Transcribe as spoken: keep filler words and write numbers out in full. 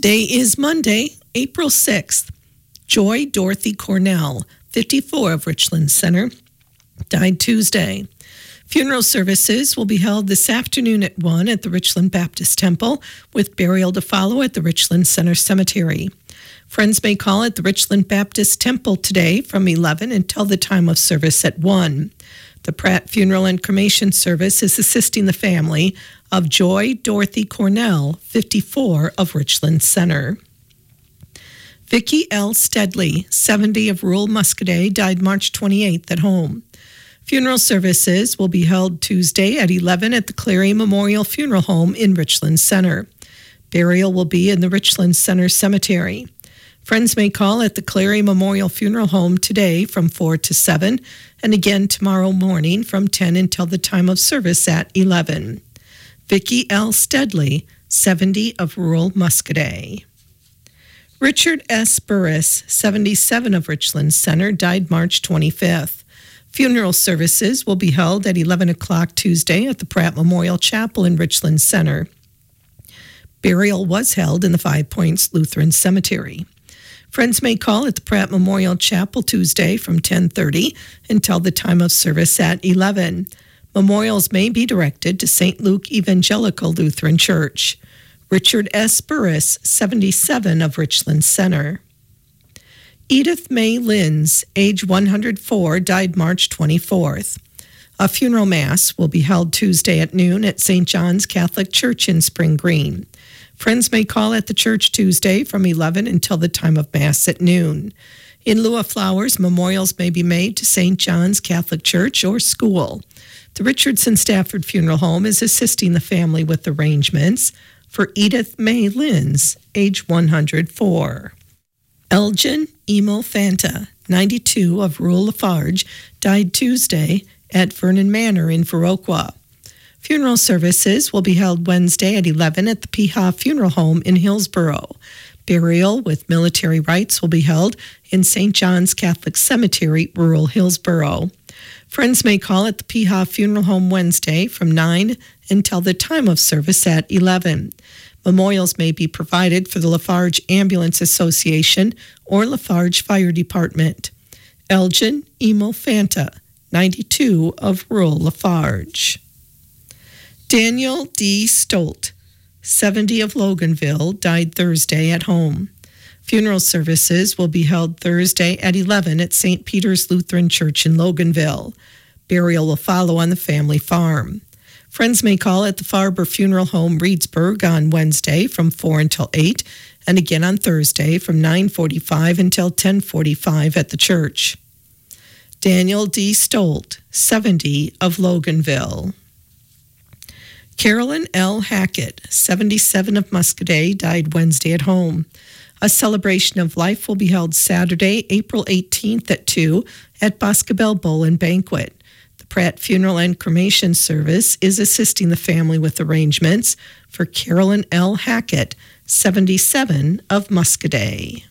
Today is Monday, April sixth. Joy Dorothy Cornell, fifty-four, of Richland Center, died Tuesday. Funeral services will be held this afternoon at one at the Richland Baptist Temple, with burial to follow at the Richland Center Cemetery. Friends may call at the Richland Baptist Temple today from eleven until the time of service at one. The Pratt Funeral and Cremation Service is assisting the family of Joy Dorothy Cornell, fifty-four, of Richland Center. Vicki L. Steadley, seventy, of rural Muscoda, died March twenty-eighth at home. Funeral services will be held Tuesday at eleven at the Clary Memorial Funeral Home in Richland Center. Burial will be in the Richland Center Cemetery. Friends may call at the Clary Memorial Funeral Home today from four to seven, and again tomorrow morning from ten until the time of service at eleven. Vicki L. Steadley, seventy, of rural Muscoda. Richard S. Burris, seventy-seven, of Richland Center, died March twenty-fifth. Funeral services will be held at eleven o'clock Tuesday at the Pratt Memorial Chapel in Richland Center. Burial was held in the Five Points Lutheran Cemetery. Friends may call at the Pratt Memorial Chapel Tuesday from ten thirty until the time of service at eleven. Memorials may be directed to Saint Luke Evangelical Lutheran Church. Richard S. Burris, seventy-seven, of Richland Center. Edith May Linz, age one hundred four, died March twenty-fourth. A funeral mass will be held Tuesday at noon at Saint John's Catholic Church in Spring Green. Friends may call at the church Tuesday from eleven until the time of Mass at noon. In lieu of flowers, memorials may be made to Saint John's Catholic Church or school. The Richardson Stafford Funeral Home is assisting the family with arrangements for Edith May Linz, age one hundred four. Elgin Emo Fanta, ninety-two, of rural Lafarge, died Tuesday at Vernon Manor in Viroqua. Funeral services will be held Wednesday at eleven at the Peha Funeral Home in Hillsboro. Burial with military rites will be held in Saint John's Catholic Cemetery, rural Hillsboro. Friends may call at the Peha Funeral Home Wednesday from nine until the time of service at eleven. Memorials may be provided for the Lafarge Ambulance Association or Lafarge Fire Department. Elgin Emo Fanta, ninety-two, of rural Lafarge. Daniel D. Stolt, seventy, of Loganville, died Thursday at home. Funeral services will be held Thursday at eleven at Saint Peter's Lutheran Church in Loganville. Burial will follow on the family farm. Friends may call at the Farber Funeral Home, Reedsburg, on Wednesday from four until eight, and again on Thursday from nine forty-five until ten forty-five at the church. Daniel D. Stolt, seventy, of Loganville. Carolyn L. Hackett, seventy-seven, of Muscoda, died Wednesday at home. A celebration of life will be held Saturday, April eighteenth at two at Boscobel Bowl and Banquet. The Pratt Funeral and Cremation Service is assisting the family with arrangements for Carolyn L. Hackett, seventy-seven, of Muscoda.